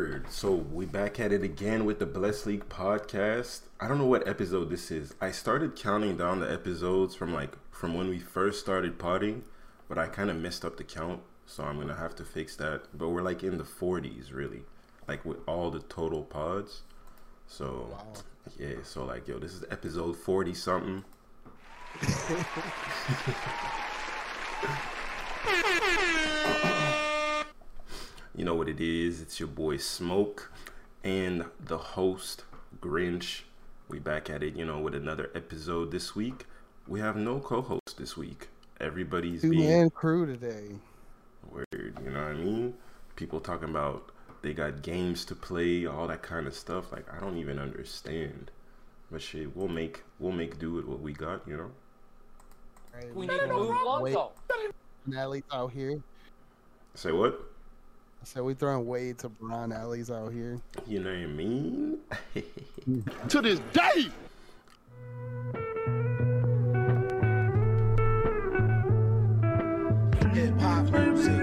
Word. So we back at it again with the Blessed League podcast. I don't know what episode this is. I started counting down the episodes from when we first started potting, but I kind of messed up the count, so I'm gonna have to fix that. But we're like in the 40s, really, like with all the total pods. So wow. Yeah, so like yo, this is episode 40 something. You know what it is. It's your boy Smoke and the host Grinch. We back at it, with another episode this week. We have no co-host this week. Everybody's two-man crew today. Weird, you know what I mean? People talking about they got games to play, all that kind of stuff. Like I don't even understand. But shit, we'll make do with what we got, Right, we need to move Lonzo. Nally's out here. Say what? I said we throwing Wade to Bron. Alley's out here. You know what I mean? To this day. Hip hop music.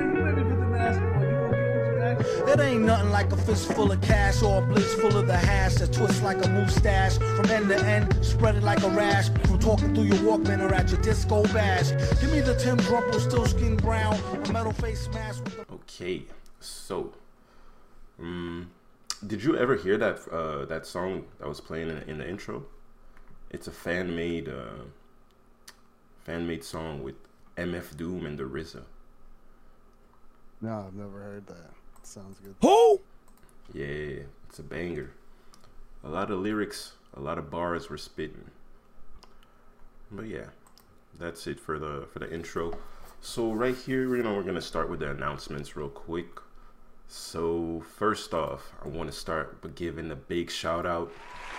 It ain't nothing like a fist full of cash or a blitz full of the hash that twists like a mustache from end to end, spread it like a rash from talking through your Walkman or at your disco bash. Give me the Tim Brumple, still skin brown, a metal face smash with the... Okay, so, did you ever hear that song that was playing in the intro? It's a fan-made song with MF Doom and the RZA. No, I've never heard that. Sounds good. Who? Yeah, it's a banger. A lot of lyrics, a lot of bars were spitting. But yeah, that's it for the intro. So right here, we're gonna start with the announcements real quick. So first off, I want to start by giving a big shout out.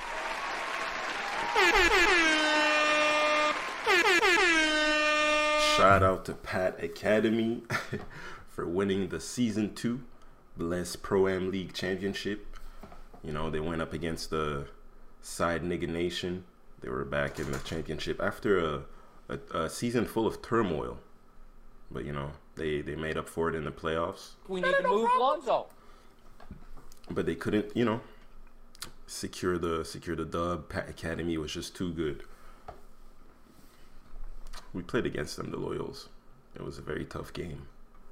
Shout out to Pat Academy for winning the Season 2 Bless Pro-Am League Championship. They went up against the Side Nigga Nation. They were back in the championship after a season full of turmoil. But, they made up for it in the playoffs. We need to move Lonzo. But they couldn't, secure the dub. Pat Academy was just too good. We played against them, the Loyals. It was a very tough game.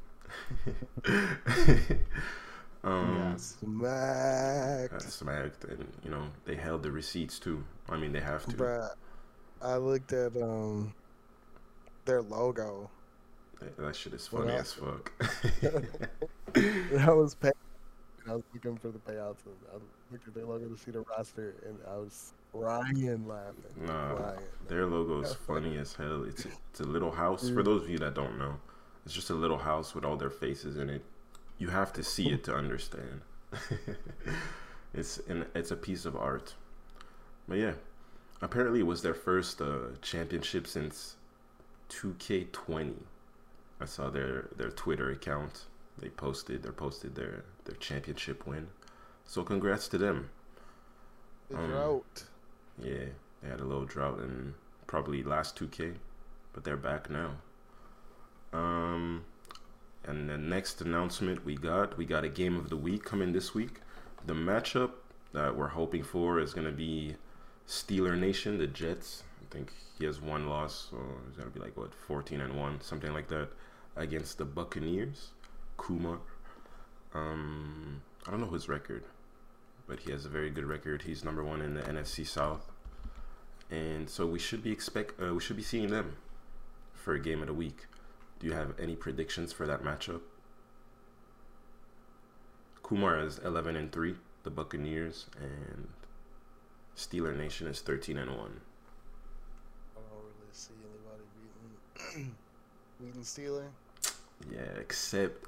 Smacked, and they held the receipts too. I mean, they have to. Bruh, I looked at their logo. That shit is funny as fuck. I was looking for the payouts. I looked at their logo to see the roster, and I was crying laughing. Nah, their logo is funny as hell. It's a little house. For those of you that don't know, it's just a little house with all their faces in it. You have to see it to understand. It's a piece of art. But yeah, apparently it was their first championship since 2K20. I saw their Twitter account. They posted their championship win. So congrats to them. The drought. Yeah, they had a little drought in probably last 2K, but they're back now. And the next announcement we got a game of the week coming this week. The matchup that we're hoping for is gonna be Steeler Nation, the Jets. I think he has one loss, so it's gonna be 14-1, something like that, against the Buccaneers. Kumar. I don't know his record, but he has a very good record. He's number 1 in the NFC South, and so we should be seeing them for a game of the week. Do you have any predictions for that matchup? Kumar is 11-3, the Buccaneers, and Steeler Nation is 13-1. I don't really see anybody beating Steeler. Yeah, except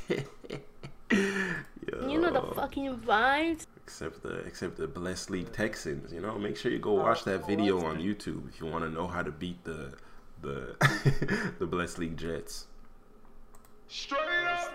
the fucking vibes. Except the Blessed League Texans. Make sure you go watch that video on YouTube if you want to know how to beat the Blessed League Jets. Straight up.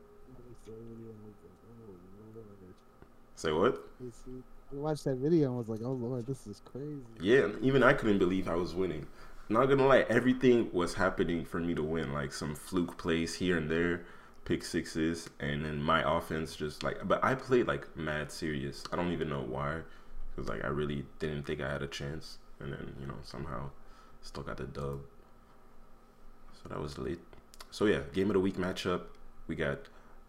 Say what? I watched that video and was like, oh Lord, this is crazy. Yeah, even I couldn't believe I was winning. Not gonna lie, everything was happening for me to win. Like some fluke plays here and there. pick sixes, and then my offense just like. But I played like mad serious. I don't even know why, because like I really didn't think I had a chance, and then somehow still got the dub. So that was lit. So yeah, game of the week matchup. We got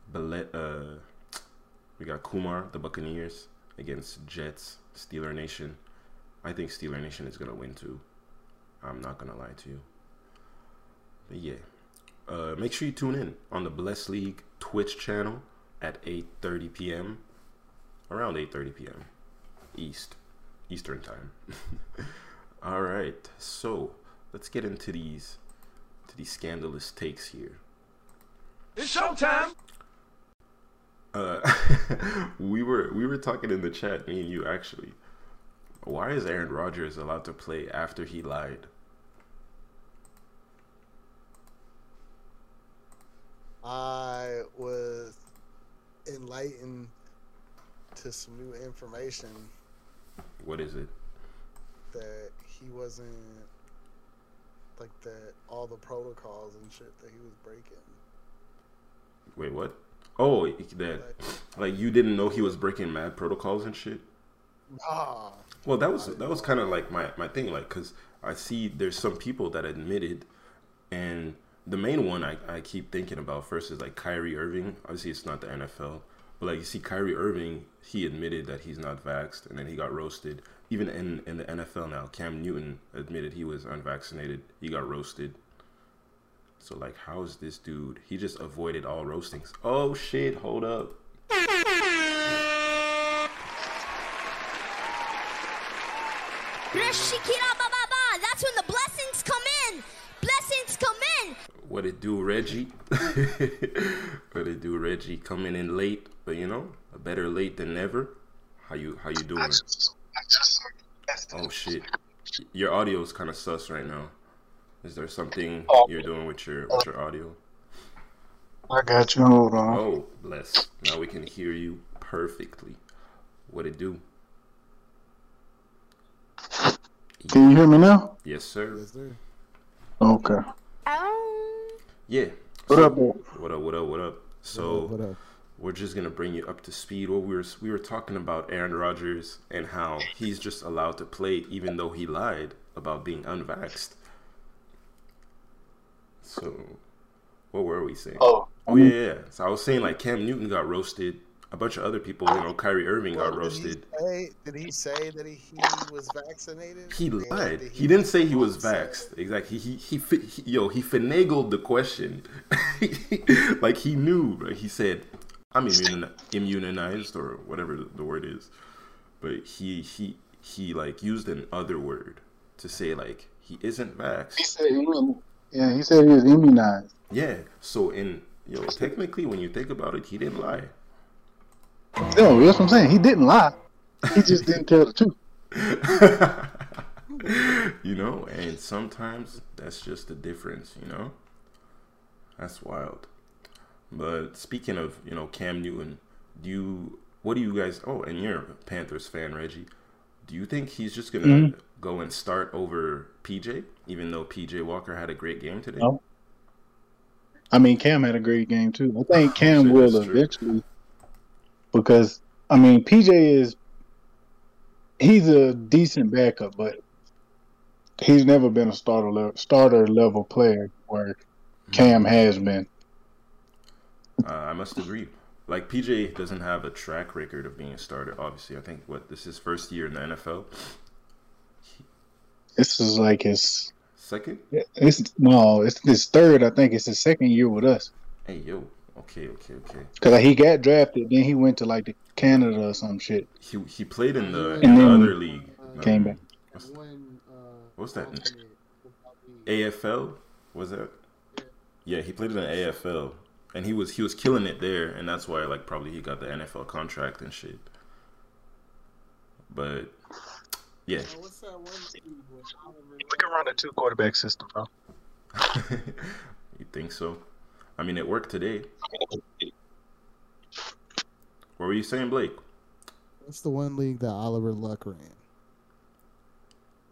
we got Kumar, the Buccaneers, against Jets, Steeler Nation. I think Steeler Nation is gonna win too. I'm not gonna lie to you. But yeah, make sure you tune in on the Bless League Twitch channel at 8:30 p.m. Around 8:30 p.m. Eastern time. All right, so let's get into these scandalous takes here. It's showtime. We were talking in the chat, me and you actually. Why is Aaron Rodgers allowed to play after he lied? I was enlightened to some new information What is it? that he wasn't like that all the protocols and shit that he was breaking. Wait, what? Oh, that like you didn't know he was breaking mad protocols and shit? Nah. Well, that was kind of like my thing, like, because I see there's some people that admitted, and the main one I keep thinking about first is like Kyrie Irving. Obviously, it's not the NFL, but like you see Kyrie Irving, he admitted that he's not vaxxed, and then he got roasted. Even in the NFL now, Cam Newton admitted he was unvaccinated. He got roasted. So like, how is this dude? He just avoided all roastings. Oh shit! Hold up. That's when the blessings come in. Blessings come in. What it do, Reggie? What it do, Reggie? Coming in late, but better late than never. How you doing? Oh shit! Your audio is kind of sus right now. Is there something you're doing with your audio? I got you. Hold on. Oh, bless. Now we can hear you perfectly. What it do? Can you hear me now? Yes, sir. Yes, sir. Okay. Yeah. What up, boy? What up? So What up? we're just gonna bring you up to speed. What we were talking about Aaron Rodgers and how he's just allowed to play even though he lied about being unvaxxed. So, what were we saying? Oh, Yeah. So I was saying like Cam Newton got roasted. A bunch of other people, Kyrie Irving got roasted. Did he say that he was vaccinated? He lied. He didn't say he was vaxxed. Exactly. He finagled the question. Like he knew. Right? He said, "I'm immunized," or whatever the word is. But he like used an other word to say like he isn't vaxxed. he said he was immunized. Yeah. So technically, when you think about it, he didn't lie. No, that's what I'm saying. He didn't lie. He just didn't tell the truth. And sometimes that's just the difference, That's wild. But speaking of, Cam Newton, what do you guys, and you're a Panthers fan, Reggie, do you think he's just going to go and start over PJ, even though PJ Walker had a great game today? No. I mean, Cam had a great game too. I think Cam will eventually. Because, PJ he's a decent backup, but he's never been a starter level player where Cam has been. I must agree. Like, PJ doesn't have a track record of being a starter, obviously. I think, this is his first year in the NFL? This is like his... Second? It's his third. I think it's his second year with us. Hey, yo. Okay. Because he got drafted, then he went to like Canada or some shit. He played in the other league. Came back. What's that? AFL? Was that? Yeah, he played in the AFL, and he was killing it there, and that's why probably he got the NFL contract and shit. But yeah. We can run a 2-quarterback system, bro. You think so? It worked today. What were you saying, Blake? What's the one league that Oliver Luck ran?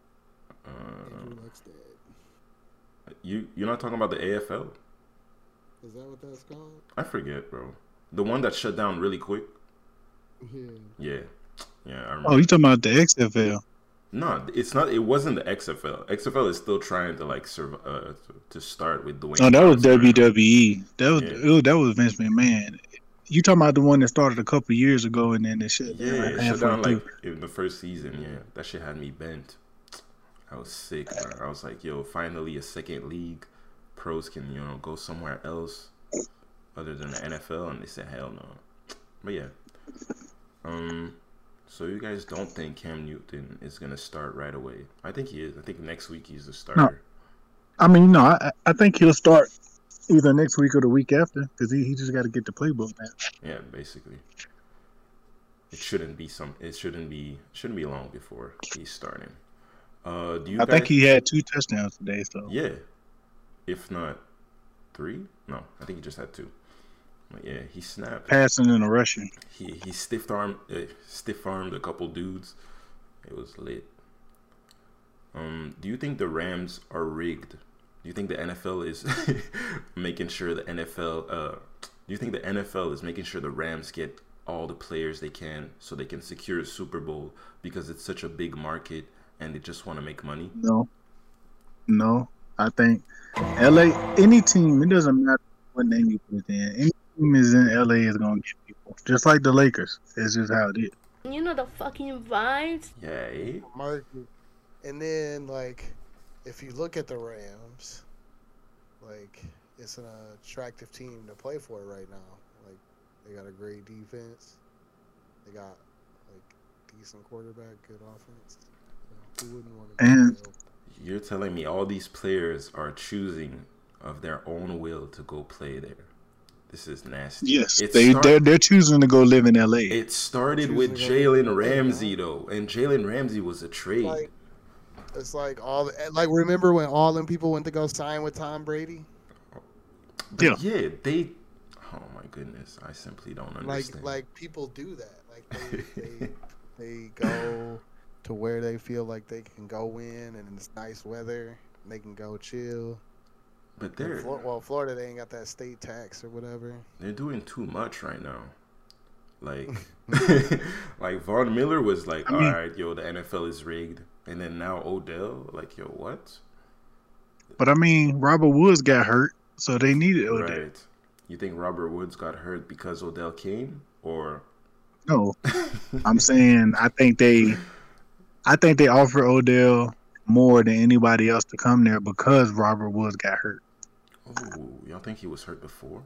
Andrew Luck's dead. You're not talking about the AFL? Is that what that's called? I forget, bro. The one that shut down really quick. Yeah. Yeah, yeah. I remember. Oh, you talking about the XFL? No, it's not. It wasn't the XFL. XFL is still trying to like to start with Dwayne. Oh, that was Johnson. WWE. That was Yeah. that was Vince McMahon. You talking about the one that started a couple years ago and then it shut Yeah, down it shut halfway down through. like in the first season. Yeah, that shit had me bent. I was sick, man. I was like, yo, finally a second league. Pros can, go somewhere else other than the NFL, and they said hell no. But yeah. So you guys don't think Cam Newton is gonna start right away? I think he is. I think next week he's the starter. I mean, no, I think he'll start either next week or the week after because he just got to get the playbook now. Yeah, basically. It shouldn't be long before he's starting. Do you I guys, think he had 2 touchdowns today, so yeah, if not 3? No, I think he just had 2. But yeah, he snapped. passing and rushing. He stiff armed a couple dudes. It was lit. Do you think the Rams are rigged? Do you think the NFL is making sure the NFL? Do you think the NFL is making sure the Rams get all the players they can so they can secure a Super Bowl because it's such a big market and they just want to make money? No. I think LA, any team, it doesn't matter what name you put in. Any team is in LA is gonna get people, just like the Lakers. It's just how it is. You know the fucking vibes. Yeah. Eh? Market. And then, like, if you look at the Rams, like, it's an attractive team to play for right now. Like, they got a great defense. They got, like, decent quarterback, good offense. So who wouldn't want to And- go? You're telling me all these players are choosing of their own will to go play there? This is nasty. Yes, It they're choosing to go live in LA. It started Choosing with to go live in Jalen LA, Ramsey though, and Jalen Ramsey was a trade. Like, it's like remember when all them people went to go sign with Tom Brady? But yeah, they. Oh my goodness, I simply don't understand. Like people do that. Like they go to where they feel like they can go in, and it's nice weather, and they can go chill. But they're Florida, they ain't got that state tax or whatever. they're doing too much right now. Like, like Von Miller was like, all right, yo, the NFL is rigged, and then now Odell, like, yo, what? But I mean, Robert Woods got hurt, so they needed Odell. Right? You think Robert Woods got hurt because Odell came, or No, I'm saying I think they offer Odell more than anybody else to come there because Robert Woods got hurt. oh, y'all think he was hurt before?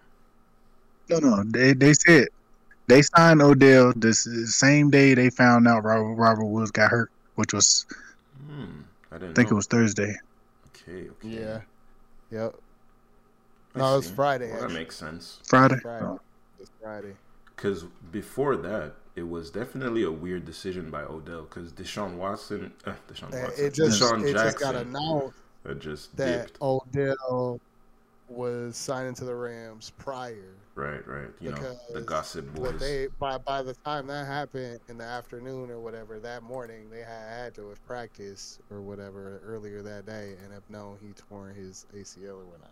No, they said they signed Odell the same day they found out Robert Woods got hurt, which was I didn't. I think know. it was Thursday. Okay. Yeah. Yep. I No, it's see. Friday. Well, that actually. makes sense. Friday. Friday. Oh. It's Friday. Because before that, it was definitely a weird decision by Odell. Because Deshaun Jackson, It just got announced just that dipped. Odell was signing to the Rams prior. Right. You know, the Because gossip But boys. by the time that happened in the afternoon or whatever that morning, they had to have practiced or whatever earlier that day and have known he tore his ACL or whatnot.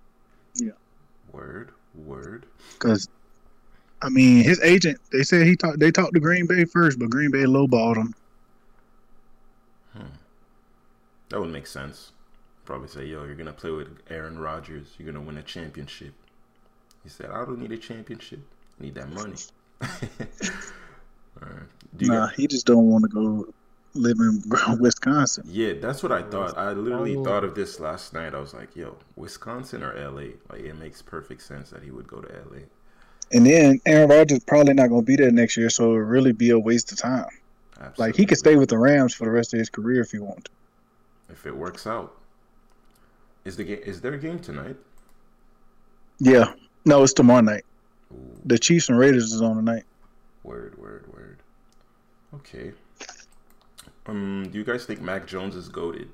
Word. Because I mean, his agent, they said they talked to Green Bay first, but Green Bay lowballed him. That would make sense. Probably say, yo, you're going to play with Aaron Rodgers. You're going to win a championship. He said, I don't need a championship. I need that money. All right. He just don't want to go live in Wisconsin. Yeah, that's what I thought. I literally thought of this last night. I was like, yo, Wisconsin or LA? Like, it makes perfect sense that he would go to LA. And then Aaron Rodgers probably not going to be there next year, so it would really be a waste of time. Absolutely. Like, he could stay with the Rams for the rest of his career if he wants to. If it works out. Is there a game tonight? Yeah. No, it's tomorrow night. Ooh, The Chiefs and Raiders is on tonight. word. Okay. Do you guys think Mac Jones is goated?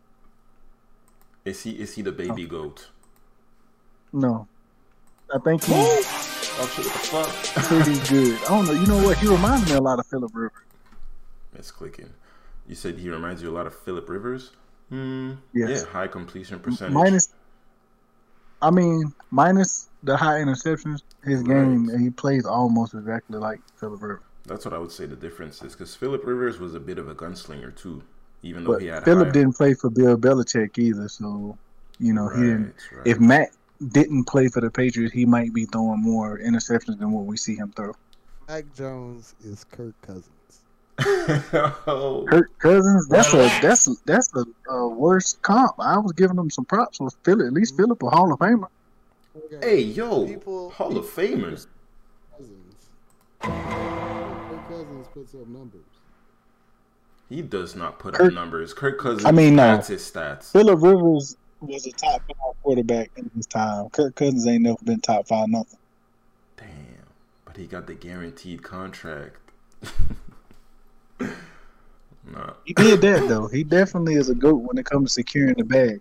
Is he the baby goat? No. I think he's Oh shit, what the fuck? pretty good. I don't know. You know what? He reminds me a lot of Phillip Rivers. It's clicking. You said he reminds you a lot of Phillip Rivers? Yes. Yeah, high completion percentage. I mean, minus the high interceptions, his game, Right. he plays almost exactly like Philip Rivers. That's what I would say the difference is, because Philip Rivers was a bit of a gunslinger too, even though But he had Philip high. didn't play for Bill Belichick either, so he didn't. Right, If right. Matt didn't play for the Patriots, he might be throwing more interceptions than what we see him throw. Mac Jones is Kirk Cousins. Oh, Kirk Cousins, that's a worse comp. I was giving him some props with Philip. At least Philip a Hall of Famer. Okay. hey, yo, People- Hall of Famer. Cousins. Kirk Cousins puts up numbers. He does not put up Kirk- numbers. Kirk Cousins, I mean, no. that's his stats. Philip Rivers was a top 5 quarterback in his time. Kirk Cousins ain't never been top 5 nothing. Damn, but he got the guaranteed contract. Nah. He did that though. He definitely is a GOAT when it comes to securing the bag.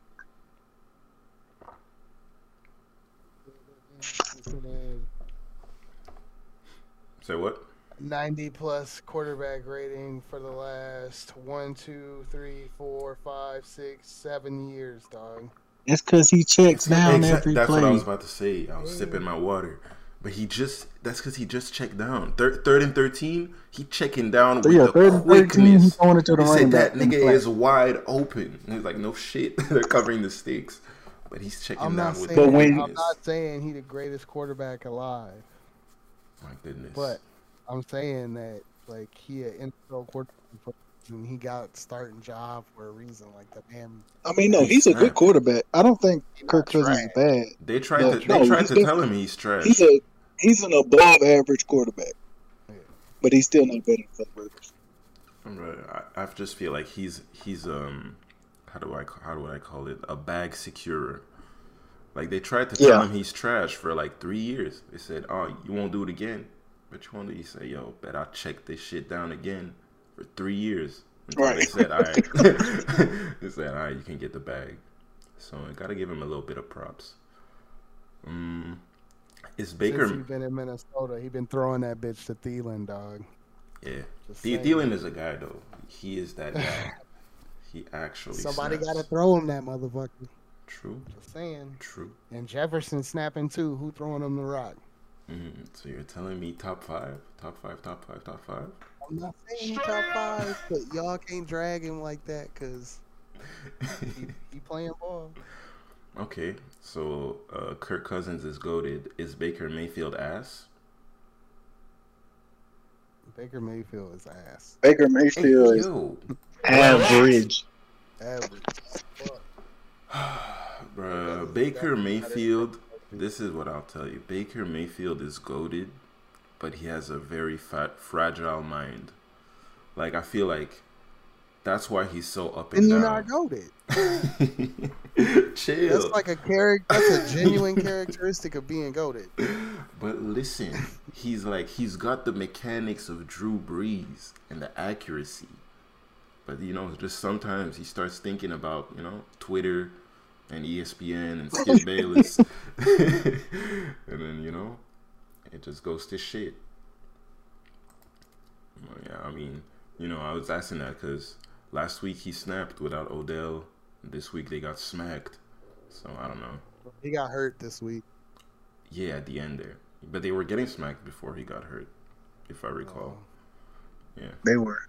Say what? 90 plus quarterback rating for the last 1, 2, 3, 4, 5, 6, 7 years, dog. It's because he checks down every That's play. what I was about to say. I was sipping my water. But that's because he just checked down. Third and 13, he checking down So with yeah, the third and 13, he quickness. throwing it to the He running said that back in the nigga flat. is wide open. And he's like, no shit. They're covering the stakes. But he's checking I'm down not with saying the when- I'm quickness. not saying he the greatest quarterback alive, My goodness. but I'm saying that like he an NFL quarterback and he got starting job for a reason. Like the man, I mean, no, he's a good quarterback. I don't think Kirk not Cousins is trash. bad. They tried No, to no, he's tell him he's trash. He's an above average quarterback, but he's still not better than Philip Rivers. Right. I just feel like he's how do I call it, a bag securer. Like they tried to tell him he's trash for like 3 years. They said, "Oh, you won't do it again," but you won't do. You say, "Yo, bet I'll check this shit down again for 3 years." Until Right. They said, "All right." They said, "All right, you can get the bag." So I gotta give him a little bit of props. Is Baker? Since he been in Minnesota, he been throwing that bitch to Thielen, dog. Yeah, Just saying. Thielen is a guy though. He is that guy. He actually. Somebody snaps. got to throw him that motherfucker. True. Just saying. True. And Jefferson snapping too. Who throwing him the rock? So you're telling me top five? I'm not saying he top 5, but y'all can't drag him like that because he playing ball. Okay, so Kirk Cousins is goated. Is Baker Mayfield ass? Baker Mayfield is ass. Baker Mayfield is Yo, average. Average. Fuck. bruh, Baker Mayfield. This is what I'll tell you. Baker Mayfield is goated, but he has a very fragile mind. Like I feel like that's why he's so up and And you're down. not goated. Chill. That's like a character. That's a genuine characteristic of being goated. But listen, he's got the mechanics of Drew Brees and the accuracy. But just sometimes he starts thinking about, Twitter and ESPN and Skip Bayless. And then, it just goes to shit. Well, yeah, I mean, I was asking that because last week he snapped without Odell. This week they got smacked. So I don't know. He got hurt this week. Yeah, at the end there. But they were getting smacked before he got hurt, if I recall. Yeah. They were.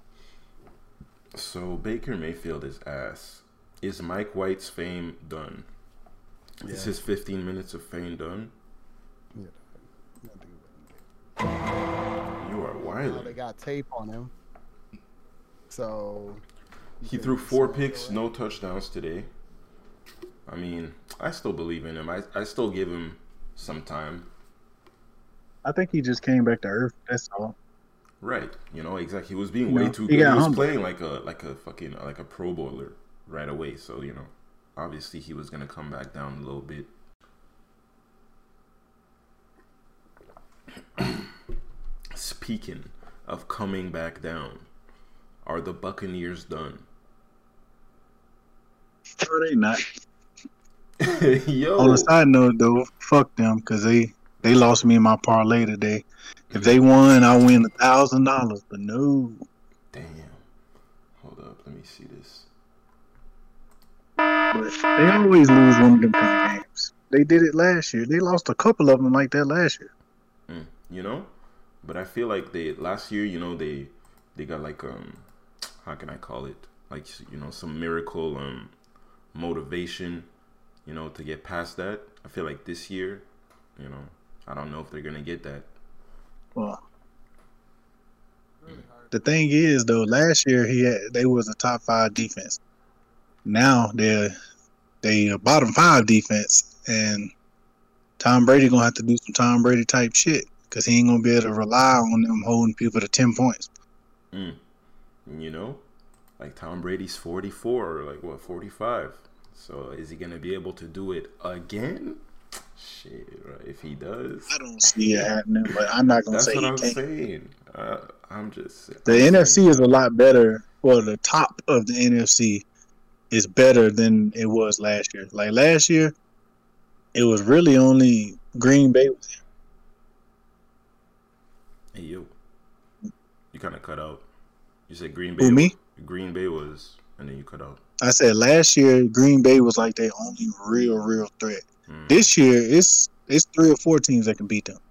So Baker Mayfield is ass. Is Mike White's fame done? Is his 15 minutes of fame done? You are Now wild. they got tape on him. So He threw 4 picks, no touchdowns today. I mean, I still believe in him. I still give him some time. I think he just came back to earth. That's all. Right. Exactly. He was being way too he good. got He was humbled. playing like a fucking like a pro bowler right away. So, obviously he was gonna come back down a little bit. Speaking of coming back down, are the Buccaneers done? No, they not. Yo, On a side note, though, fuck them because they lost me in my parlay today. If they won, I win $1,000. But no, damn. Hold up, let me see this. but they always lose one of them kind of games. they did it last year. They lost a couple of them like that last year. You know, but I feel like they last year, you know, they got like how can I call it, like, you know, some miracle motivation, you know, to get past that. I feel like this year, you know, I don't know if they're gonna get that. Well, the thing is though, last year they was a top 5 defense. Now they a bottom 5 defense, and Tom Brady gonna have to do some Tom Brady type shit because he ain't gonna be able to rely on them holding people to 10 points. You know, like Tom Brady's 44 or like what 45. So is he gonna be able to do it again? Shit, right? If he does, I don't see it happening, but I'm not gonna say he can't. That's what I'm saying. I'm just saying. The NFC is a lot better. Well, the top of the NFC is better than it was last year. Like last year, it was really only Green Bay. Hey, you kind of cut out. You said Green Bay. Who, me? Green Bay was, and then you cut out. I said last year Green Bay was like their only real threat. This year it's 3 or 4 teams that can beat them.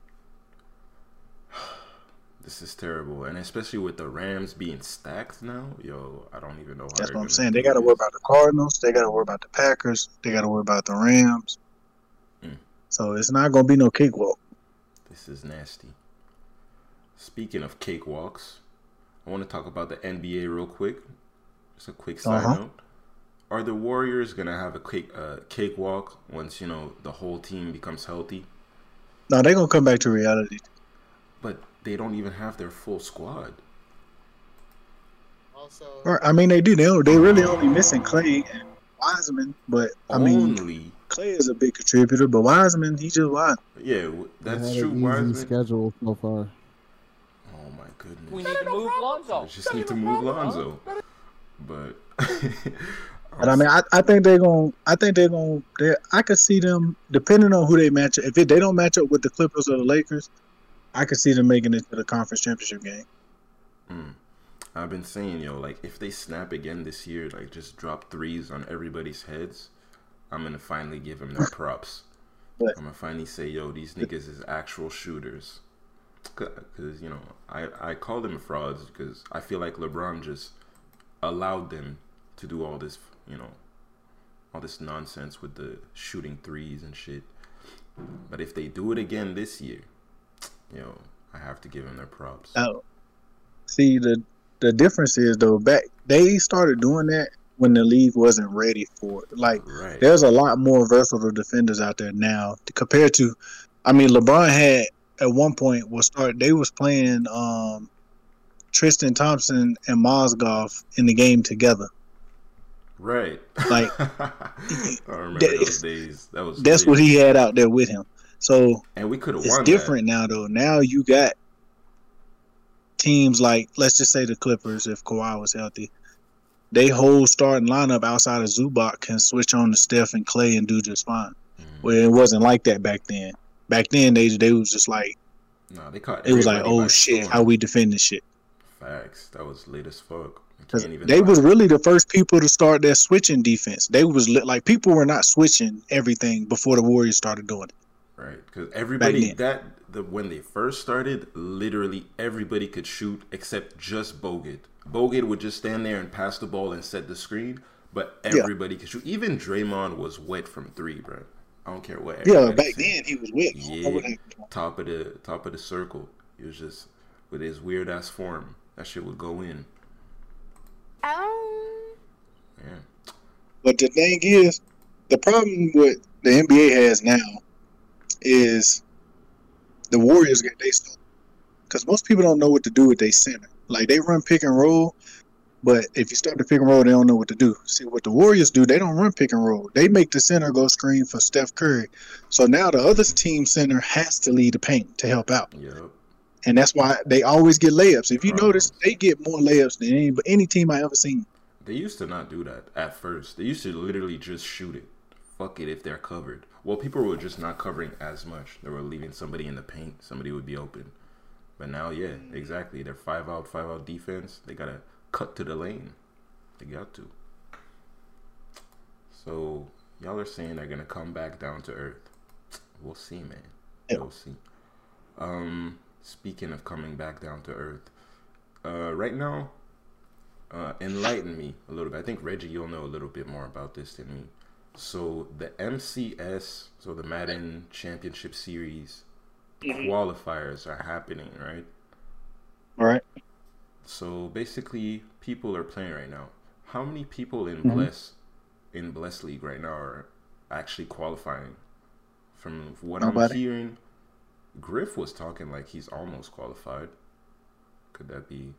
This is terrible, and especially with the Rams being stacked now, yo, I don't even know how. That's what I'm saying. They got to worry about the Cardinals. They got to worry about the Packers. They got to worry about the Rams. So it's not gonna be no cakewalk. This is nasty. Speaking of cakewalks, I want to talk about the NBA real quick. Just a quick side note. Are the Warriors going to have a cakewalk once, you know, the whole team becomes healthy? No, they're going to come back to reality. But they don't even have their full squad. Also, I mean, they do. They really only missing Clay and Wiseman. But, I mean, Clay is a big contributor, but Wiseman, he just Wiseman. Yeah, that's true. Wiseman schedule so far. Oh, my goodness. We need to move Lonzo. We just need to move Lonzo. But... But I mean, I think they're going. I could see them, depending on who they match up. If they don't match up with the Clippers or the Lakers, I could see them making it to the conference championship game. I've been saying, yo, like if they snap again this year, like just drop threes on everybody's heads, I'm gonna finally give them their props. I'm gonna finally say, yo, these niggas is actual shooters. Because you know, I call them frauds because I feel like LeBron just allowed them to do all this, you know, all this nonsense with the shooting threes and shit. But if they do it again this year, you know, I have to give them their props. Oh, see, the difference is though, they started doing that when the league wasn't ready for it. Like, there's a lot more versatile defenders out there now compared to, I mean, LeBron had at one point they was playing Tristan Thompson and Mozgov in the game together. Right. Like, I remember those days. That's what he had out there with him. So, and we could have it's won different now, though. Now you got teams like, let's just say the Clippers, if Kawhi was healthy. They whole starting lineup outside of Zubac can switch on to Steph and Clay and do just fine. Well, it wasn't like that back then. Back then, they was just like, no, they caught. It was like, oh shit, how we defend this shit. Facts. That was late as fuck. They was really the first people to start their switching defense. They was like, people were not switching everything before the Warriors started doing it. Right, because everybody when they first started, literally everybody could shoot except just Bogut. Bogut would just stand there and pass the ball and set the screen, but everybody could shoot. Even Draymond was wet from 3, bro. I don't care what. Yeah, back then he was wet. Yeah, top of the circle. He was just with his weird ass form. That shit would go in. Yeah. But the thing is, the problem with the NBA has now is the Warriors get they stuff. Because most people don't know what to do with their center. Like, they run pick and roll, but if you start the pick and roll, they don't know what to do. See, what the Warriors do, they don't run pick and roll. They make the center go screen for Steph Curry. So now the other team center has to lead the paint to help out. Yep. And that's why they always get layups. If you notice, they get more layups than any team I ever seen. They used to not do that at first. They used to literally just shoot it. Fuck it if they're covered. Well, people were just not covering as much. They were leaving somebody in the paint. Somebody would be open. But now, yeah, exactly. They're 5-out defense. They got to cut to the lane. They got to. So, y'all are saying they're going to come back down to earth. We'll see, man. Yeah. We'll see. Speaking of coming back down to earth, right now, enlighten me a little bit. I think Reggie, you'll know a little bit more about this than me. So the MCS, so the Madden Championship Series qualifiers are happening, right? Right. So basically, people are playing right now. How many people in Bless League right now are actually qualifying? From what I'm hearing, Griff was talking like he's almost qualified. Could that be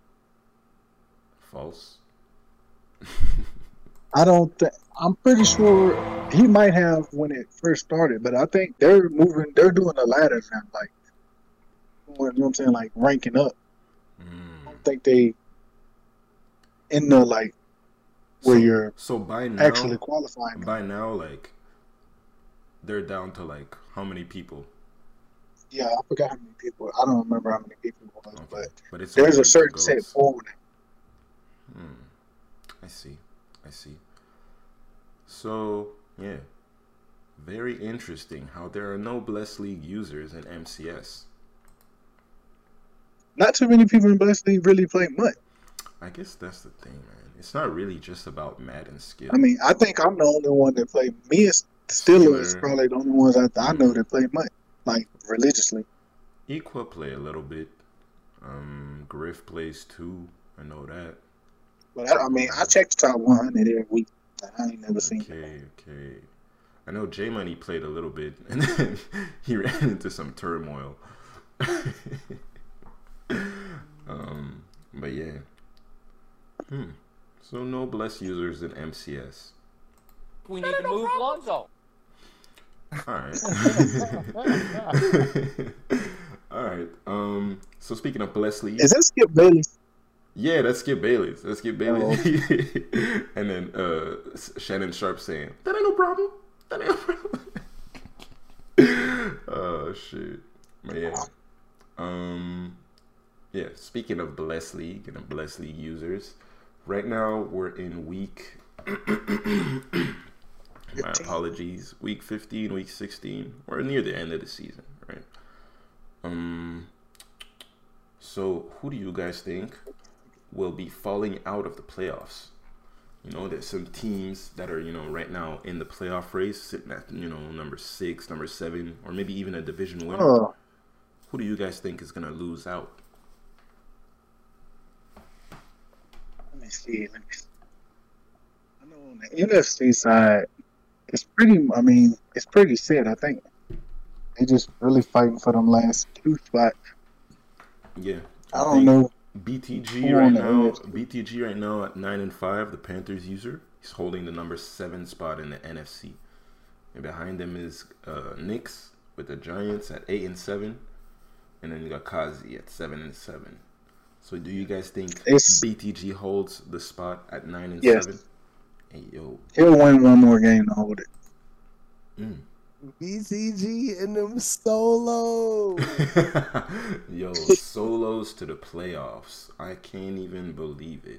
false? I'm pretty sure he might have when it first started, but I think they're doing the ladder now, like, you know what I'm saying, like ranking up. I don't think they in the like where you're by now, actually qualifying. By now, like, they're down to like how many people? Yeah, I forgot how many people. I don't remember how many people it was, but it's there's a certain set for them. I see. So, yeah. Very interesting how there are no Bless League users in MCS. Not too many people in Bless League really play MUT. I guess that's the thing, man. It's not really just about Madden skill. I mean, I think I'm the only one that play. Me and Steeler is probably the only ones I know that play MUT, like, religiously. Equa play a little bit. Griff plays too. I know that. But I mean, I check the top 100 every week. I ain't never seen it. Okay. I know J Money played a little bit, and then he ran into some turmoil. But yeah. So no Bless users in MCS. We need to move Lonzo. Alright. Alright. So speaking of Bless League. Is that Skip Bayless? Yeah, that's Skip Bayless. Oh. And then Shannon Sharp saying, that ain't no problem. Oh shit. But yeah. Yeah, speaking of Bless League and Bless League users, right now we're in week my apologies, week 15, week 16. We're near the end of the season, right? So who do you guys think will be falling out of the playoffs? You know, there's some teams that are, you know, right now in the playoff race, sitting at, you know, number 6, number 7, or maybe even a division winner. Who do you guys think is going to lose out? Let me see. I know on the NFC side, it's pretty set, I think. They just really fighting for them last 2 spots. Yeah. I don't know. BTG right now at 9-5, the Panthers user. He's holding the number 7 spot in the NFC. And behind them is Knicks with the Giants at 8-7. And then you got Kazi at 7-7. So do you guys think BTG holds the spot at 9-7? Yes. Hey, yo. He'll win one more game to hold it. BTG and them solos. Yo, solos to the playoffs. I can't even believe it.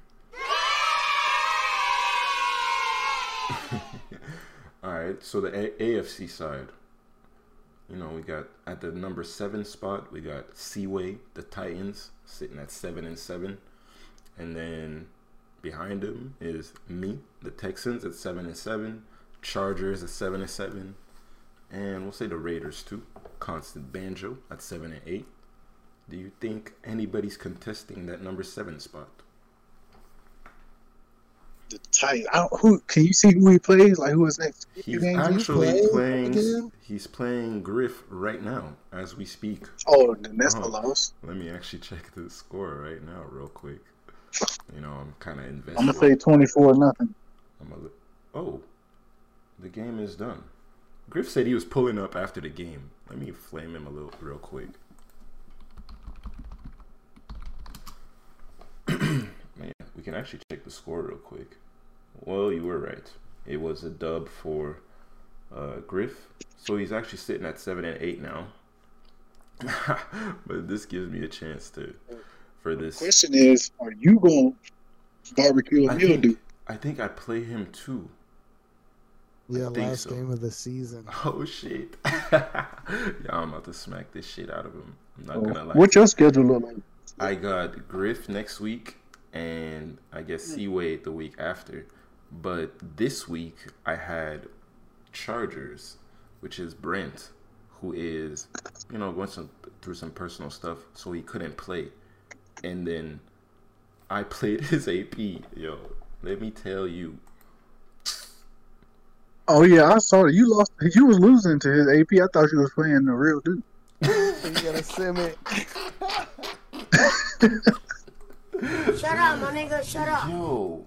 Alright, so the AFC side. You know, we got at the number 7 spot, we got Seaway, the Titans, sitting at 7-7. And then behind them is me, the Texans, at 7-7. Chargers at 7-7. And we'll say the Raiders too. Constant Banjo at 7-8. Do you think anybody's contesting that number 7 spot? The Titans. Who can you see who he plays? Like, who is next? He's actually playing. He's playing Griff right now as we speak. Oh, then that's the loss. Let me actually check the score right now, real quick. You know, I'm kind of invested. I'm gonna say 24-0. Oh, the game is done. Griff said he was pulling up after the game. Let me flame him real quick. Man, we can actually check the score real quick. Well, you were right. It was a dub for Griff. So he's actually sitting at 7-8 now. But this gives me a chance for this. The question is, are you going to barbecue a mildew? I think I play him too. Yeah, think last so. game of the season. Oh shit! Yeah, I'm about to smack this shit out of him. I'm not gonna lie. What's your schedule look like? I got Griff next week, and I guess Seaway the week after. But this week I had Chargers, which is Brent, who is, going through some personal stuff, so he couldn't play. And then I played his AP. Yo, let me tell you. Oh yeah, I saw it. You lost. You was losing to his AP. I thought you was playing the real dude. So you gotta sim it. Shut up, my nigga, shut up. Yo.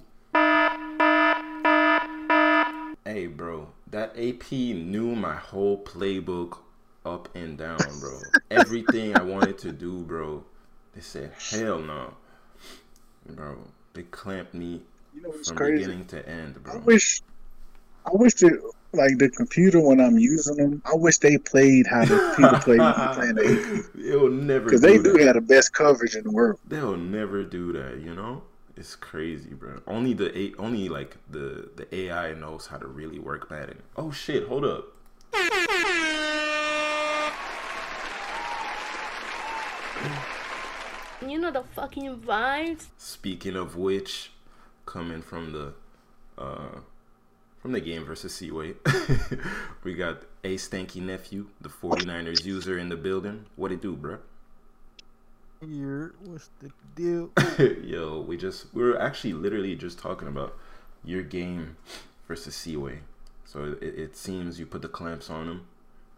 Hey, bro. That AP knew my whole playbook up and down, bro. Everything I wanted to do, bro. They said, hell no. Bro, they clamped me from beginning to end, bro. I wish that, like, the computer, when I'm using them, I wish they played how the people play when they're playing the AP. They'll never Because they do have the best coverage in the world. They'll never do that, It's crazy, bro. Only the AI knows how to really work Madden. Oh shit, hold up. You know the fucking vibes. Speaking of which, coming from the game versus Seaway, we got A Stanky Nephew, the 49ers user in the building. What it do, bro? Here, what's the deal? Yo, we were actually literally just talking about your game versus Seaway. So it seems you put the clamps on him.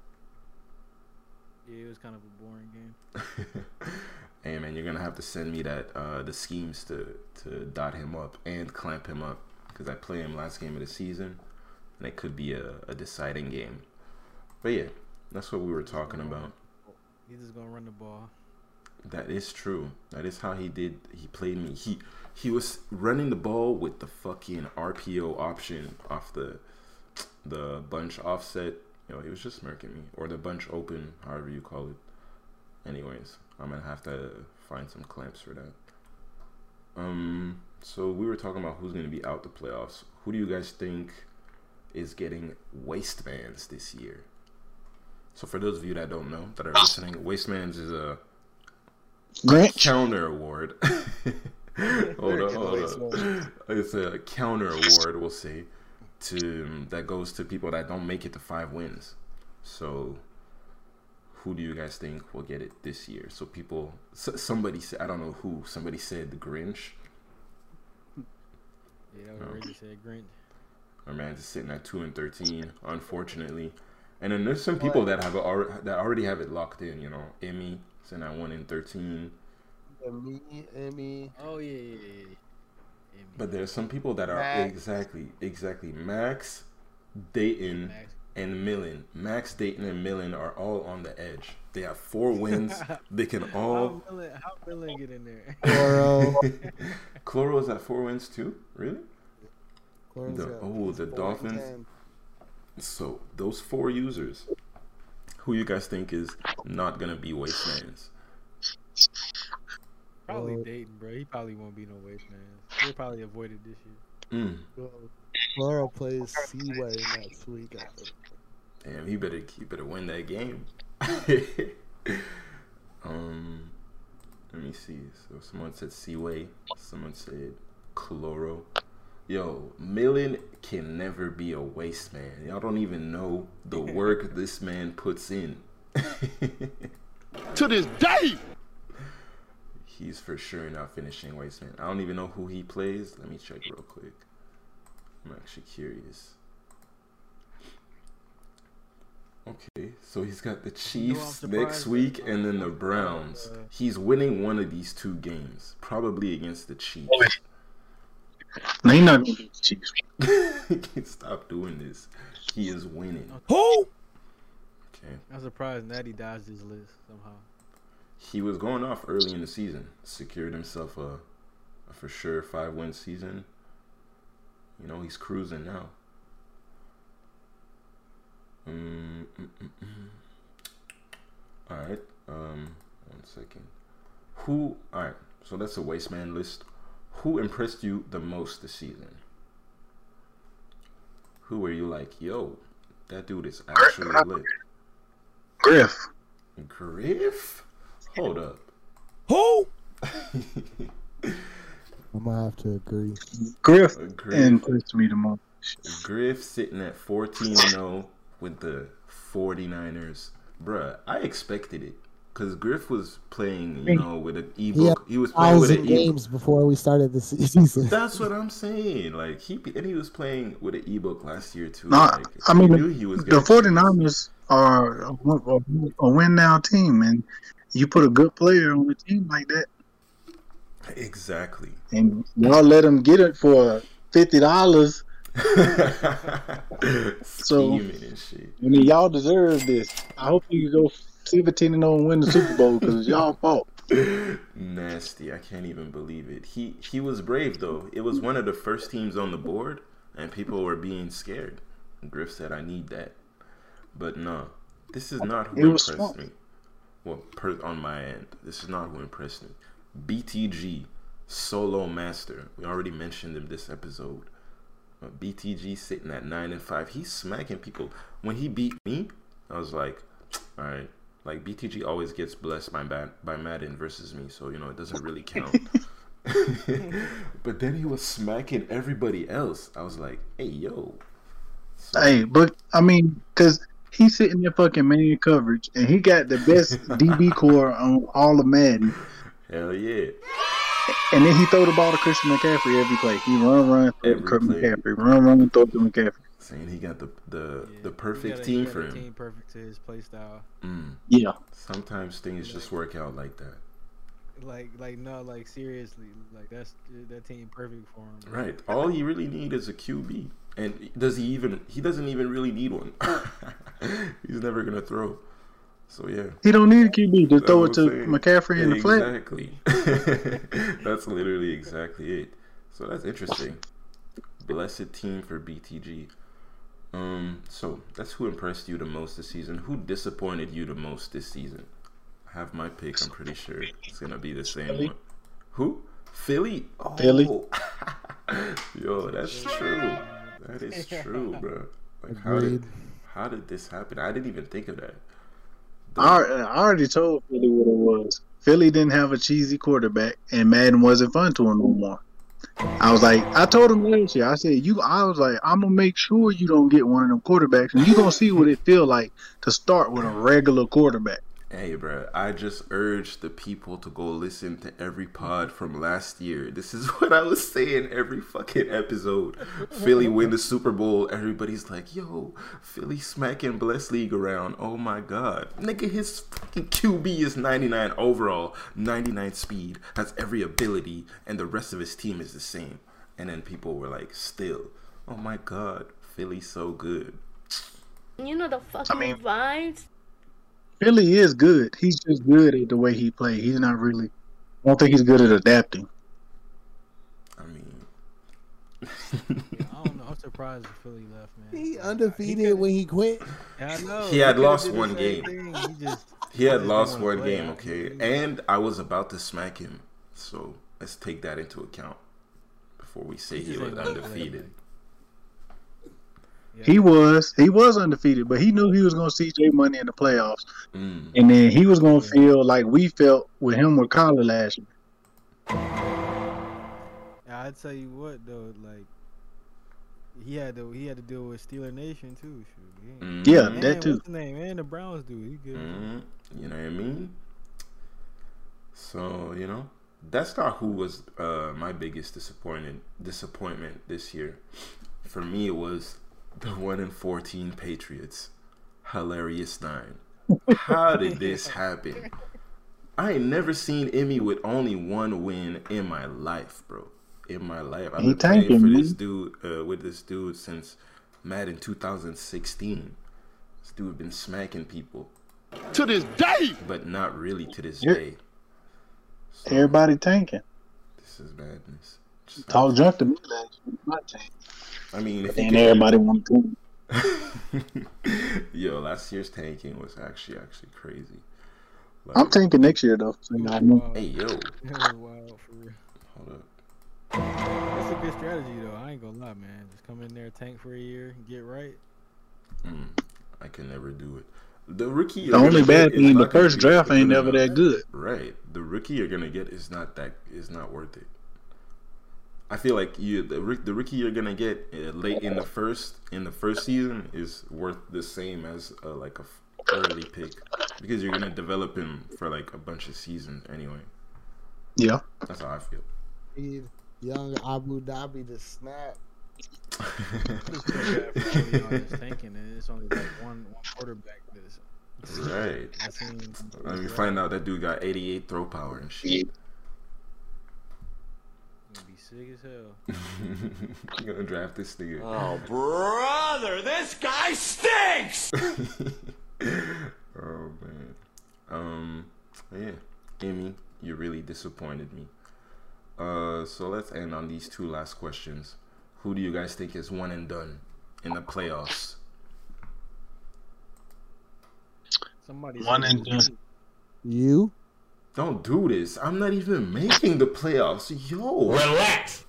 Yeah, it was kind of a boring game. Hey man, you're gonna have to send me that the schemes to dot him up and clamp him up, because I play him last game of the season, and it could be a deciding game. But yeah, that's what we were talking about. He's just gonna run the ball. That is true. That is how he played me. He was running the ball with the fucking RPO option off the bunch offset. He was just smirking me, or the bunch open, however you call it. Anyways, I'm gonna have to find some clamps for that. So we were talking about who's gonna be out the playoffs. Who do you guys think is getting wastemands this year? So for those of you that don't know, that are listening, wastemands is a counter award. hold on. It's a counter award, we'll say, that goes to people that don't make it to 5 wins. So who do you guys think will get it this year? So somebody said, I don't know who, somebody said the Grinch. Yeah, I already said Grinch. Our man's sitting at 2-13, unfortunately. And then there's some people that already have it locked in. Emmy sitting at 1-13. Emmy. Oh yeah. Emmy. But there's some people that are exactly Max, Dayton, and Millen. Max, Dayton, and Millen are all on the edge. They have 4 wins. They can all. How Millen get in there? Cloro's at 4 wins too. Really? The Dolphins. So those 4 users, who you guys think is not gonna be wastelands? Probably Dayton, bro. He probably won't be no wastelands. He'll probably avoid it this year. Laura plays Seaway next week, I think. Damn, he better win that game. Let me see. So someone said Seaway. Someone said Cloro. Yo, Millen can never be a waste man. Y'all don't even know the work this man puts in. To this day! He's for sure not finishing waste man. I don't even know who he plays. Let me check real quick. I'm actually curious. Okay, so he's got the Chiefs next week and then the Browns. He's winning one of these 2 games, probably against the Chiefs. No, he's not going to beat the Chiefs. He can't stop doing this. He is winning. Who? Okay. I'm surprised Natty dodged his list somehow. He was going off early in the season. Secured himself a for sure 5-win season. He's cruising now. Alright. 1 second. Alright, so that's a waste man list. Who impressed you the most this season? Who were you like, yo, that dude is actually lit? Griff. Griff? Hold up. Who? I'm gonna have to agree. Griff Griff. impressed me the most. Griff sitting at 14-0 with the 49ers. Bruh, I expected it. Because Griff was playing, with an ebook. He was playing with an ebook. games before we started the season. That's what I'm saying. Like, he was playing with an ebook last year, too. No, Like, I mean, knew he was the gonna 49ers are a win-now team, and you put a good player on a team like that, exactly. and y'all let them get it for $50. So, Scheming and shit. I mean, y'all deserve this. I hope you go 17-0 and win the Super Bowl because it's y'all fault. Nasty. I can't even believe it. He was brave, though. It was one of the first teams on the board, and people were being scared. Griff said, I need that. But no, this is not who impressed me. Well, on my end, this is not who impressed me. BTG, Solo Master. We already mentioned him this episode. BTG sitting at 9-5. He's smacking people. When he beat me, I was like, all right. Like, BTG always gets blessed by Madden versus me, so, it doesn't really count. But then he was smacking everybody else. I was like, hey, yo. So, hey, but, I mean, because he's sitting there fucking man coverage, and he got the best DB core on all of Madden. Hell yeah. And then he throw the ball to Christian McCaffrey every play. He run, throw to McCaffrey. Run, throw to McCaffrey. Saying he got the perfect team for him. Team perfect to his play style. Yeah. Sometimes things just work out like that. Like seriously, like that team perfect for him. Bro. Right. All he really needs is a QB, and he doesn't even really need one. He's never gonna throw. So yeah. He don't need a QB. Just throw it to McCaffrey in the flat. Exactly. That's literally exactly it. So that's interesting. Blessed team for BTG. So that's who impressed you the most this season. Who disappointed you the most this season? I have my pick. I'm pretty sure it's gonna be the same one. Who? Philly. Oh. Philly. Yo, that's true. That is true, bro. Like, how did this happen? I didn't even think of that. I already told Philly what it was. Philly didn't have a cheesy quarterback, and Madden wasn't fun to him no more. I told him last year, I said, I'm going to make sure you don't get one of them quarterbacks, and you're going to see what it feel like to start with a regular quarterback. Hey, bro, I just urged the people to go listen to every pod from last year. This is what I was saying every fucking episode. Philly win the Super Bowl. Everybody's like, yo, Philly smacking Bless League around. Oh, my God. Nigga, his fucking QB is 99 overall, 99 speed, has every ability, and the rest of his team is the same. And then people were like, still, oh, my God, Philly's so good. The fucking vibes. Philly is good. He's just good at the way he plays. He's not really. I don't think he's good at adapting. I mean, I don't know. I'm surprised if Philly left, man. He undefeated when he quit. Yeah, I know. He had lost one game. He had lost one play game, okay? And I was about to smack him. So let's take that into account before we say he was undefeated. Yeah. He was undefeated, but he knew he was going to see Jay Money in the playoffs. And then he was going to feel like we felt with him with Kyler last year. Yeah, I'd tell you what, though, like, he had to deal with Steeler Nation, too. Yeah, that too. What's his name? And the Browns do. He good. You know what I mean? So, that's not who was my biggest disappointment this year. For me, it was the 1-14 Patriots. Hilarious 9. How did this happen? I ain't never seen Emmy with only one win in my life, bro. In my life, I've been playing for this dude with this dude since Madden 2016. This dude been smacking people to this day, but not really to this day. So, everybody tanking. This is madness. Talk junk to me last week. My tank. I mean, if and everybody want to. Yo, last year's tanking was actually crazy. Like, I'm tanking next year though. So hey yo, wow, for real. Hold up. That's a good strategy though. I ain't gonna lie, man. Just come in there, tank for a year, get right. I can never do it. The rookie. The only bad thing, the first draft ain't never that good. Right. The rookie you're gonna get is not worth it. I feel like the rookie you're gonna get late in the first season is worth the same as like a early pick because you're gonna develop him for like a bunch of seasons anyway. Yeah, that's how I feel. Young Abu Dhabi to snap. Thinking it's only like one quarterback. Right. Let me find out that dude got 88 throw power and shit. Gonna be sick as hell. You're gonna draft this nigga. Oh, brother, this guy stinks! Oh, man. Yeah. Amy, you really disappointed me. So let's end on these two last questions. Who do you guys think is one and done in the playoffs? Somebody one and done. You? Don't do this. I'm not even making the playoffs. Yo. Relax.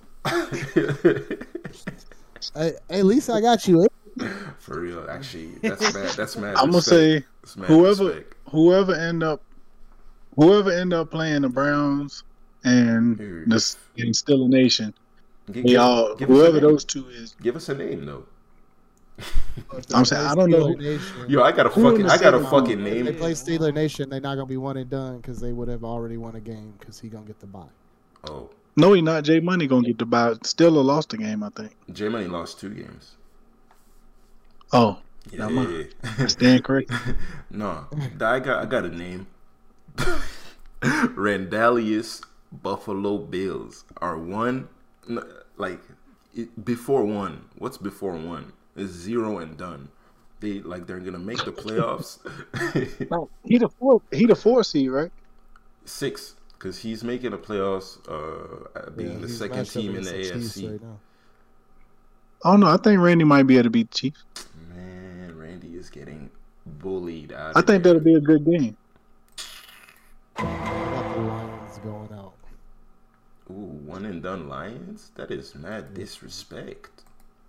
Hey, at least I got you. For real, actually, that's mad. That's mad. I'm gonna say whoever end up playing the Browns and Still a Nation. Whoever those two is. Give us a name though. I'm saying I don't know. Yo, I got a fucking name. If they play Steeler Nation, they're not gonna be one and done because they would have already won a game because he gonna get the bye. Oh. No, he not. Jay Money gonna get the bye. Still lost the game, I think. Jay Money lost 2 games. Oh. Yeah. I stand correct. No, I got a name. Randalius Buffalo Bills are one. Before one. What's before one? It's 0 and done. They're gonna make the playoffs. No, he the 4 seed, right? 6, because he's making the playoffs. Being the second team in the AFC. Right now. Oh no, I think Randy might be able to beat the Chiefs. Man, Randy is getting bullied out. I think that'll be a good game. I got the Lions going out. Ooh, one and done Lions? That is mad disrespect.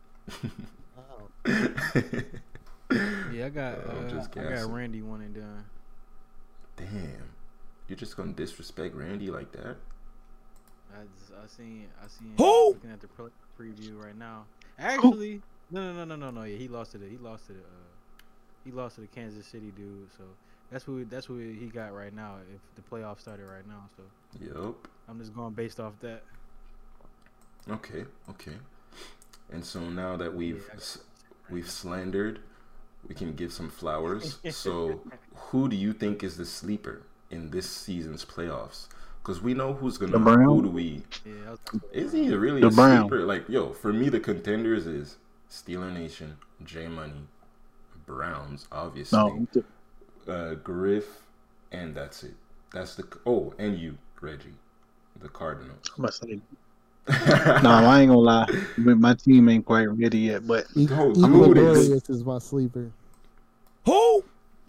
Yeah, I got Randy one and done. Damn, you're just gonna disrespect Randy like that? I seen looking at the preview right now. Actually, no. Yeah, he lost to the Kansas City dude. So that's what he got right now. If the playoffs started right now, so yep. I'm just going based off that. Okay. And so now that we've slandered, we can give some flowers. So who do you think is the sleeper in this season's playoffs? Because we know who's gonna. Who do we? Yeah, is he really a sleeper? Like, yo, for me, the contenders is Steeler Nation, J Money, Browns, obviously, Griff, and that's it. That's the and you, Reggie, the Cardinals. No, I ain't gonna lie. My team ain't quite ready yet, but Equidorius is my sleeper. Who?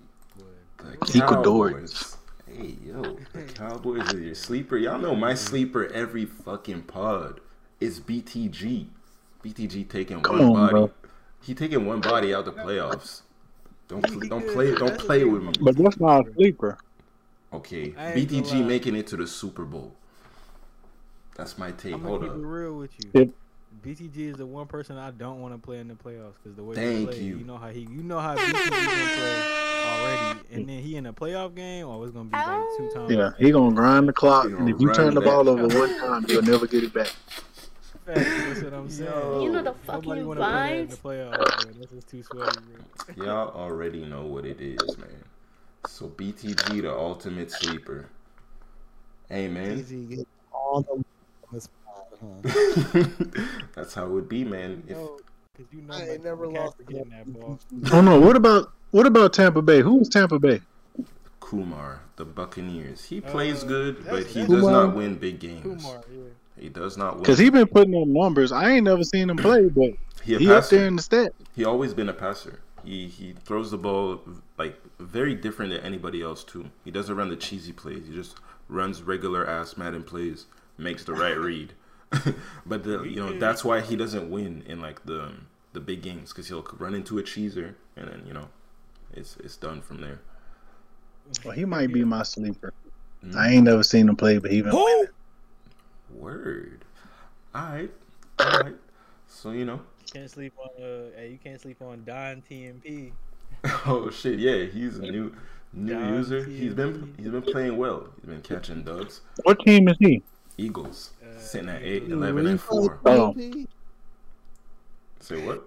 Equidorius. Hey, yo, the Cowboys are your sleeper. Y'all know my sleeper every fucking pod is BTG. BTG taking one body. Bro. He taking one body out the playoffs. Don't play with me. But that's not a sleeper. Okay, BTG making it to the Super Bowl. That's my take. Hold up. I'm real with you. BTG is the one person I don't want to play in the playoffs because the way he plays, you know how BTG gonna play already, and then he in a playoff game, or it's gonna be like 2 times. Yeah, he gonna grind the clock, and if you turn the ball over one time, you'll never get it back. That's what I'm saying. You know the fucking vibes. This is too sweaty, bro. Y'all already know what it is, man. So BTG, the ultimate sleeper. Hey, man. BTG get all the this pod, huh? That's how it would be, man. I ain't never lost getting that ball. Oh no! What about Tampa Bay? Who was Tampa Bay? Kumar, the Buccaneers. He plays good, but he does not win big games. Kumar, yeah. He does not win. Because he been putting up numbers. I ain't never seen him play, but he up there in the stat. He always been a passer. He throws the ball like very different than anybody else too. He doesn't run the cheesy plays. He just runs regular ass Madden plays, makes the right read. But that's why he doesn't win in like the big games, because he'll run into a cheeser and then it's done from there. Well, he might be my sleeper. I ain't never seen him play, but he been winning. Word. All right. So you can't sleep on Don TMP. Oh shit! Yeah, he's a new user. He's been playing well. He's been catching dubs. What team is he? Eagles, sitting at 11-4. Oh. Say what?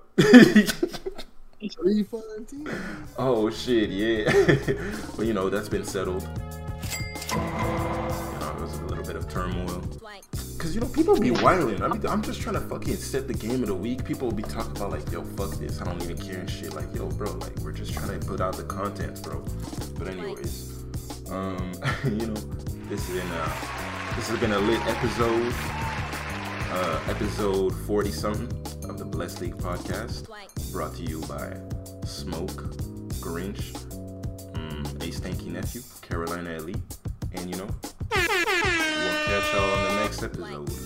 Refund team. Oh shit! Yeah. Well, that's been settled. There's a little bit of turmoil. Cause people be wilding. I'm just trying to fucking set the game of the week. People will be talking about like, yo, fuck this, I don't even care and shit. Like, yo, bro, like we're just trying to put out the content, bro. But anyways, this has been a lit episode. Episode 40 something of the Blessed League podcast, brought to you by Smoke, Grinch, A Stanky Nephew, Carolina Elite, and we'll catch y'all on the next episode.